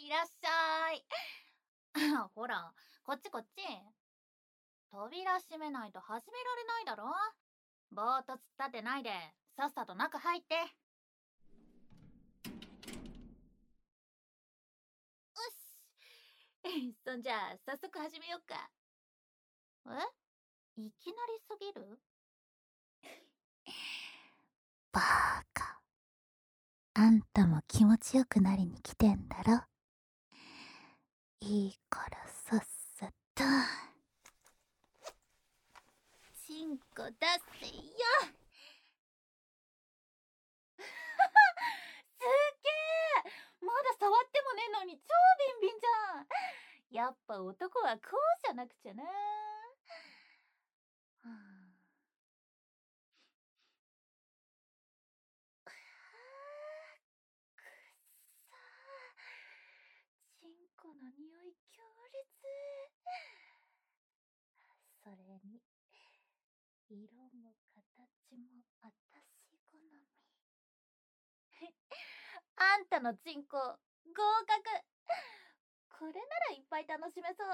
いらっしゃい。ほら、こっちこっち。扉閉めないと始められないだろ。ぼーっと突っ立ってないで、さっさと中入って。よし。そんじゃあ、早速始めよっか。いきなりすぎる？ バーカ。あんたも気持ちよくなりに来てんだろ。いいからさっさと。 チンコ出せよ。すっげえ、まだ触ってもねえのに超ビンビンじゃん。やっぱ男はこうじゃなくちゃな。チンコの匂い強烈。それに色も形もあたし好み。あんたのチンコ合格。これならいっぱい楽しめそう。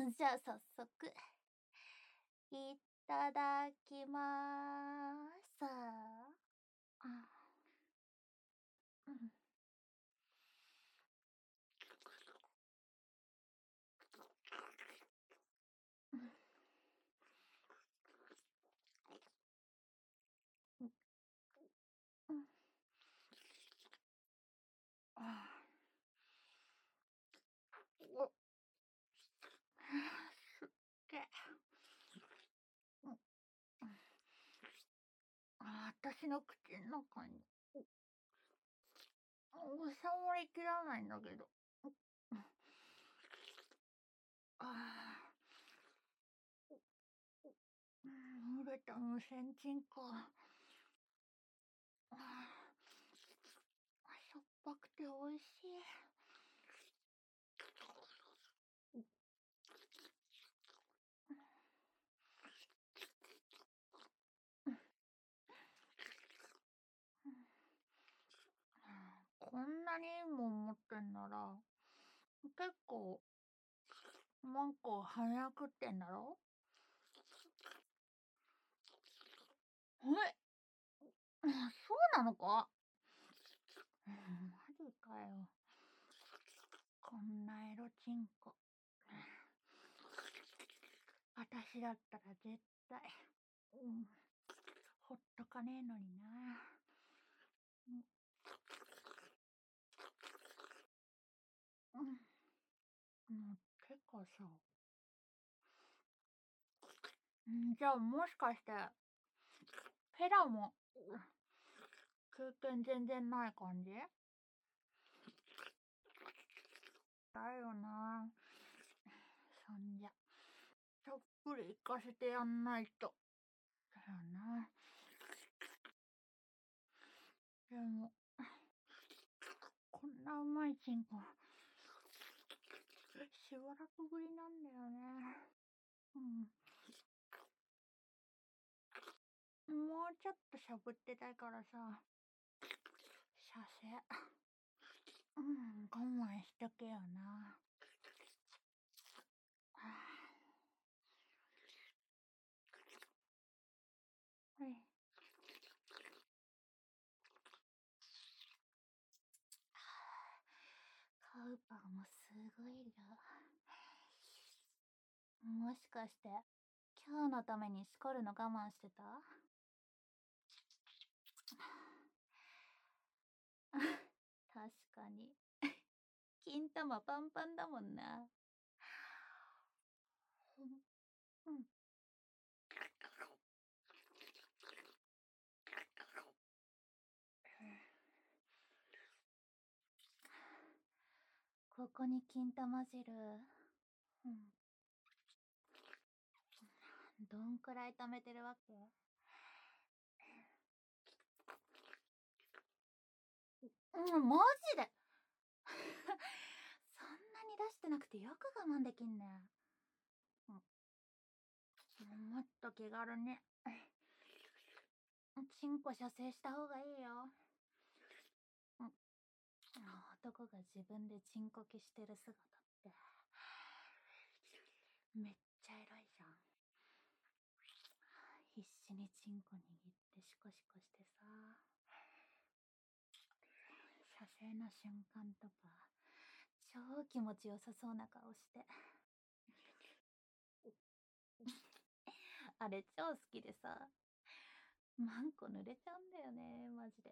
じゃあ早速いただきまーす。私の口の中に収まりきらないんだけど。濡れた無線チンコ。しょっぱくておいしい。こんなにいいもん持ってんなら、結構、マンコ早くってんだろ？そうなのか？マジかよ。こんなエロチンコ。私だったら絶対、ほっとかねえのにな。てかさ、じゃあもしかして、ペラも、経験全然ない感じ？だよな。そんじゃ、たっぷり行かせてやんないと。だよな。でも、こんなうまいチンコ、しばらくぶりなんだよね。もうちょっとしゃぶってたいからさ、射精。我慢しとけよな。カウパーもすごい量。もしかして、今日のためにしこるの我慢してた？確かに。金玉パンパンだもんな。ここに金玉汁。どんくらい溜めてるわけ？マジでそんなに出してなくてよく我慢できんね。もっと気軽に。チンコ射精した方がいいよ。 男が自分でチンコキしてる姿ってめっちゃエロいじゃん。必死にチンコ握ってシコシコしてさ、射精の瞬間とか超気持ちよさそうな顔してあれ超好きでさ、マンコ濡れちゃうんだよね、マジで。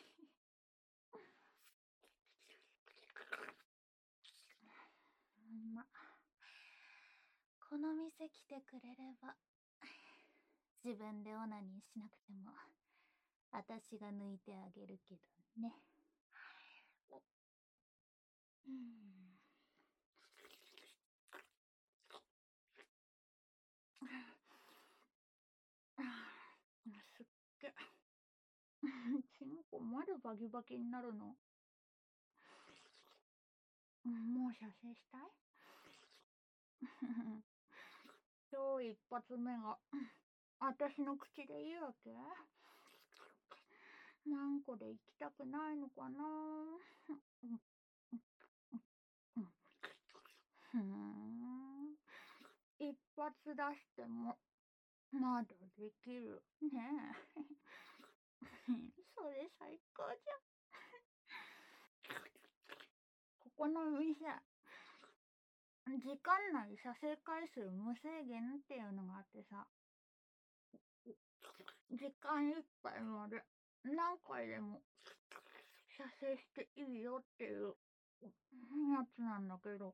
ま、この店来てくれれば自分でオナニーしなくても私が抜いてあげるけどね。すっげチンコまだバギバギになるの。もう射精したい今日一発目が私の口でいいわけ？何個で行きたくないのかな。一発出してもまだできるねえ。それ最高じゃん。ここの店、時間内射精回数無制限っていうのがあってさ、時間いっぱいまで何回でも射精していいよっていうやつなんだけど、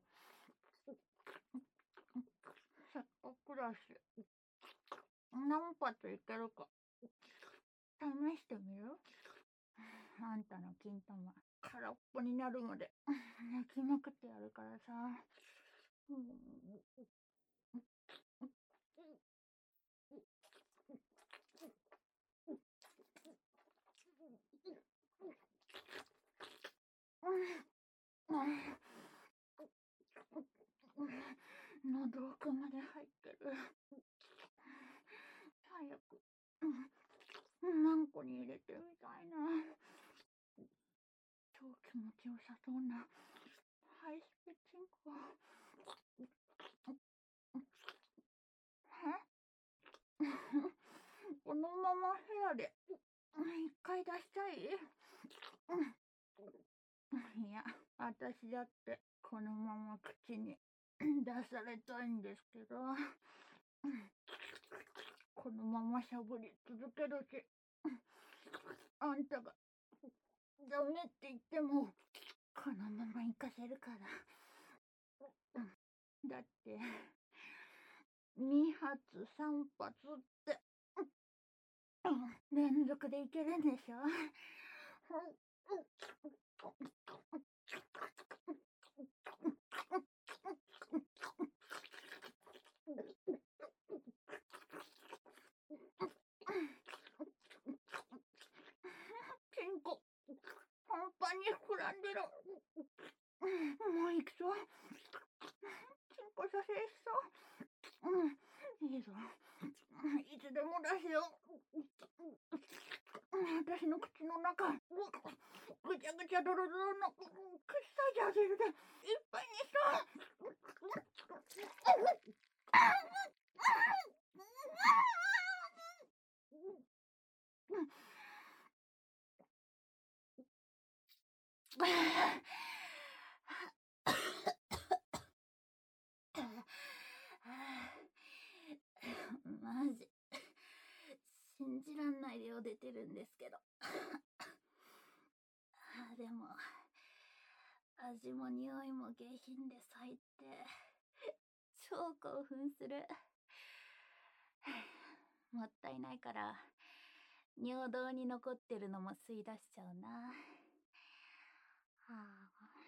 せっかくだし何発いけるか試してみる？あんたの金玉空っぽになるまで泣きまくってやるからさ。喉奥まで入ってる。早く何個に入れてみたいな。超気持ちよさそうなハイスペチンコ。このまま部屋で一回出したい？いや、私だってこのまま口に出されたいんですけど、このまましゃぶり続けるし、あんたがダメって言ってもこのまま行かせるから。だって2発3発って連続でいけるんでしょ。チンコパンパンに膨らんでる。もう行くぞ。チンコ射精しそう。いいぞ。いつでも出すよ。私の口の中ぐちゃぐちゃドロドロの口サイジャー汁でいっぱいにした。マジ信じらんない量出てるんですけどでも味も匂いも下品で最低。超興奮する。もったいないから尿道に残ってるのも吸い出しちゃうな。はあ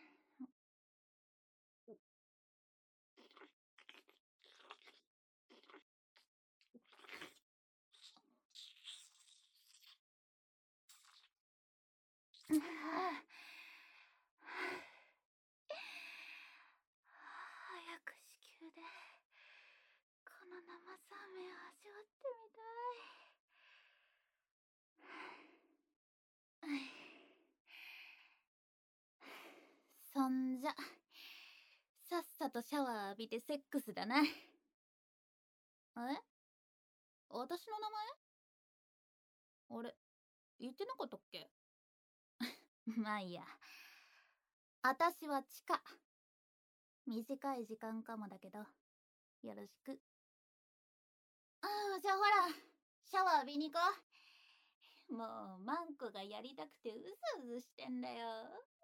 早く子宮でこの生サーメンを味わってみたい。 じゃ、さっさとシャワー浴びてセックスだな。え？私の名前？あれ、言ってなかったっけ？まあいいや。私はチカ。短い時間かもだけど、よろしく。じゃあほら、シャワー浴びに行こう。もう、マンコがやりたくてうずうずしてんだよ。